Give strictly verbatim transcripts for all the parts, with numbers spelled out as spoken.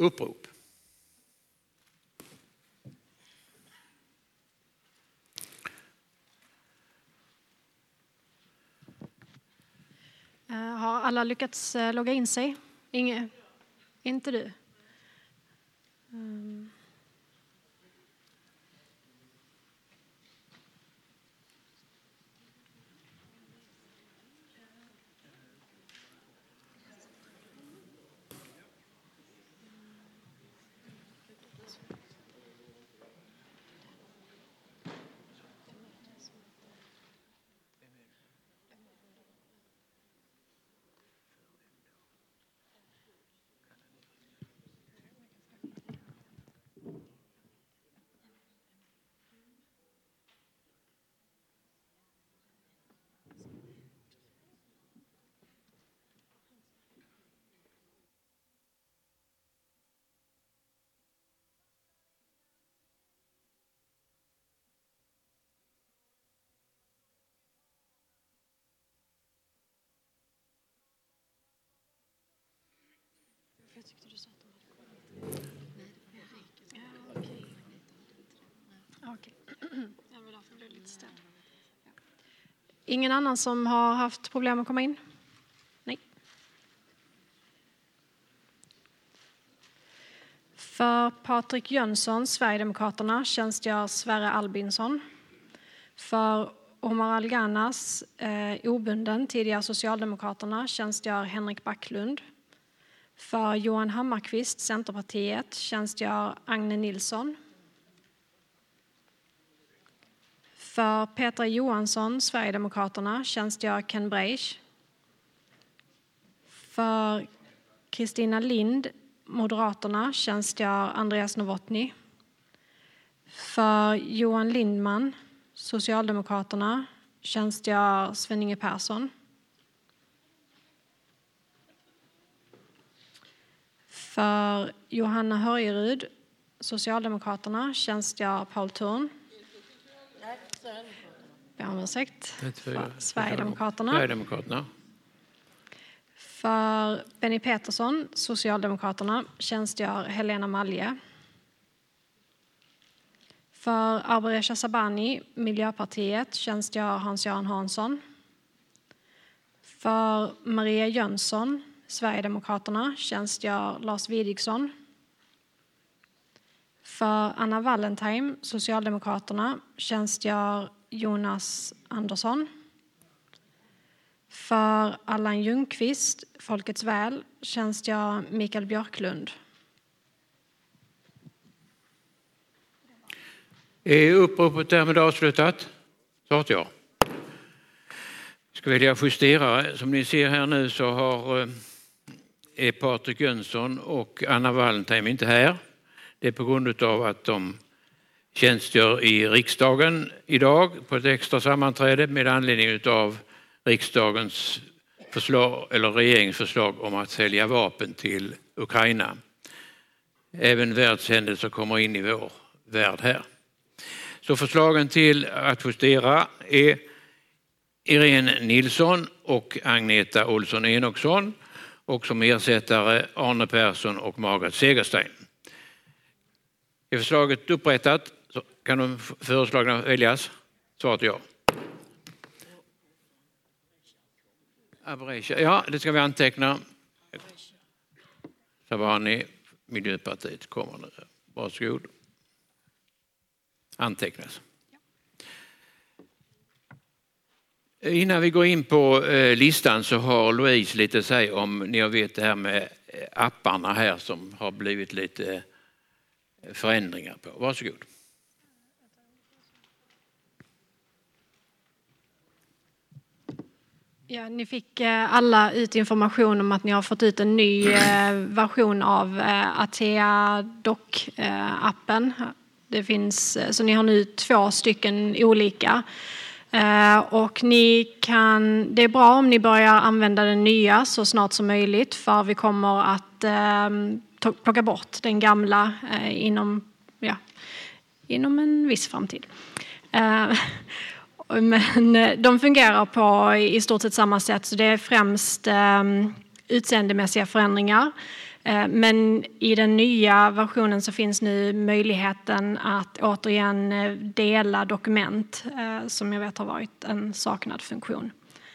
upprop. Har alla lyckats logga in sig? Inge? Inte du? Um. Jag tyckte du sa att de hade kommit. Ja, okej. Okej. Jag vill därför bli lite ställd. Ingen annan som har haft problem att komma in? Nej. För Patrik Jönsson, Sverigedemokraterna, tjänstgör Sverre Albinsson. För Omar Alganas, eh, obunden, tidigare Socialdemokraterna, tjänstgör Henrik Backlund. För Johan Hammarkvist, Centerpartiet, tjänstgör Agne Nilsson. För Petra Johansson, Sverigedemokraterna, tjänstgör Ken Breisch. För Kristina Lind, Moderaterna, tjänstgör Andreas Novotny. För Johan Lindman, Socialdemokraterna, tjänstgör Sven-Inge Persson. För Johanna Hörjerud, Socialdemokraterna, tjänstgör Paul Thurn. Jag har ursäkt. För Sverigedemokraterna. Sverigedemokraterna. För Benny Petersson, Socialdemokraterna, tjänstgör Helena Malje. För Arboresha Sabani, Miljöpartiet, tjänstgör Hans-Göran Hansson. För Maria Jönsson, Sverigedemokraterna, tjänstgör Lars Widigsson. För Anna Wallentheim, Socialdemokraterna, tjänstgör Jonas Andersson. För Allan Ljungqvist, Folkets väl, tjänstgör Mikael Björklund. Är uppropet därmed avslutat? Svarat ja. Jag skulle vilja justera. Som ni ser här nu så har, är Patrik Jönsson och Anna Wallentheim inte här. Det är på grund av att de tjänstgör i riksdagen idag på ett extra sammanträde med anledning av riksdagens förslag eller regeringsförslag om att sälja vapen till Ukraina. Även världshändelser kommer in i vår värld här. Så förslagen till att justera är Irene Nilsson och Agneta Olsson Enoksson och som ersättare Arne Persson och Margaret Segerstein. Är förslaget upprättat så kan de föreslagna väljas. Svaret ja. Ja, det ska vi anteckna. Sabani, Miljöpartiet kommer nu. Varsågod. Antecknas. Innan vi går in på listan så har Louise lite att säga om ni har vet det här med apparna här som har blivit lite förändringar på. Varsågod. Ja, ni fick alla ut information om att ni har fått ut en ny version av Atea Doc-appen. Det finns, så ni har nu två stycken olika. Och ni kan, det är bra om ni börjar använda den nya så snart som möjligt för vi kommer att plocka bort den gamla inom, ja, inom en viss framtid. Men de fungerar på i stort sett samma sätt så det är främst utseendemässiga förändringar. Men i den nya versionen så finns nu möjligheten att återigen dela dokument, som jag vet har varit en saknad funktion.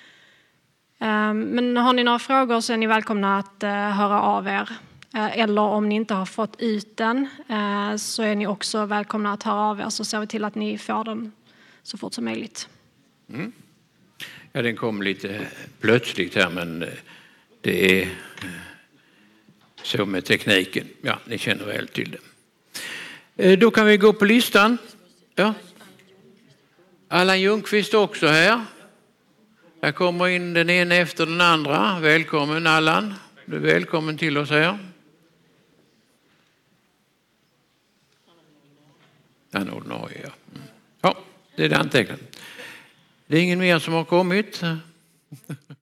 Men har ni några frågor så är ni välkomna att höra av er. Eller om ni inte har fått ut den så är ni också välkomna att höra av er, så ser vi till att ni får den så fort som möjligt. Mm. Ja, den kom lite plötsligt här, men det är så med tekniken. Ja, ni känner väl till det. Då kan vi gå på listan. Ja. Allan Ljungqvist också här. Här kommer in den ena efter den andra. Välkommen Allan. Du är välkommen till oss här. Han ordinarie, ja. Mm. Ja, det är det antecknat. Det är ingen mer som har kommit.